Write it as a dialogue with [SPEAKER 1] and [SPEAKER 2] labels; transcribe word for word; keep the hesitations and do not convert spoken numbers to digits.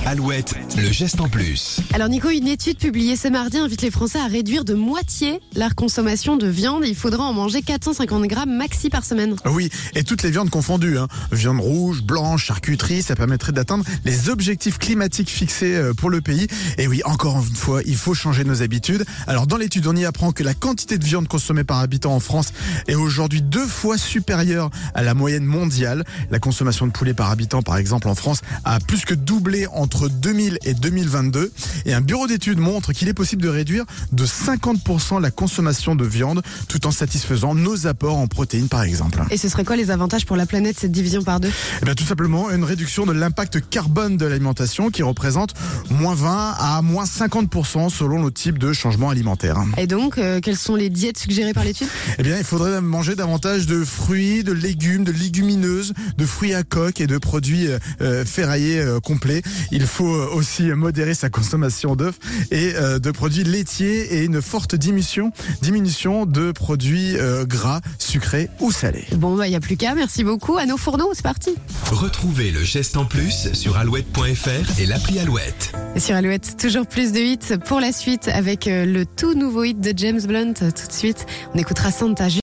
[SPEAKER 1] Alouette, le geste en plus.
[SPEAKER 2] Alors Nico, une étude publiée ce mardi invite les Français à réduire de moitié leur consommation de viande. Il faudra en manger quatre cent cinquante grammes maxi par semaine.
[SPEAKER 3] Oui, et toutes les viandes confondues, hein. Viande rouge, blanche, charcuterie, ça permettrait d'atteindre les objectifs climatiques fixés pour le pays. Et oui, encore une fois, il faut changer nos habitudes. Alors dans l'étude, on y apprend que la quantité de viande consommée par habitant en France est aujourd'hui deux fois supérieure à la moyenne mondiale. La consommation de poulet par habitant, par exemple, en France, a plus que doublé entre deux mille et deux mille vingt-deux. Et un bureau d'études montre qu'il est possible de réduire de cinquante pour cent la consommation de viande tout en satisfaisant nos apports en protéines, par exemple.
[SPEAKER 2] Et ce serait quoi les avantages pour la planète, cette division par deux ?
[SPEAKER 3] Eh bien, tout simplement une réduction de l'impact carbone de l'alimentation qui représente moins vingt à moins cinquante pour cent selon le type de changement alimentaire.
[SPEAKER 2] Et donc, euh, quelles sont les diètes suggérées par l'étude ?
[SPEAKER 3] Eh bien, il faudrait manger davantage de fruits, de légumes, de légumineuses, de fruits à coque et de produits euh, ferraillés euh, complets. Il faut aussi modérer sa consommation d'œufs et euh, de produits laitiers et une forte diminution, diminution de produits euh, gras, sucrés ou salés.
[SPEAKER 2] Bon, bah, il n'y a plus qu'à. Merci beaucoup. À nos fourneaux, c'est parti.
[SPEAKER 1] Retrouvez le geste en plus sur alouette point f r et l'appli Alouette.
[SPEAKER 2] Et sur Alouette, toujours plus de hits pour la suite avec le tout nouveau hit de James Blunt. Tout de suite, on écoutera Santa.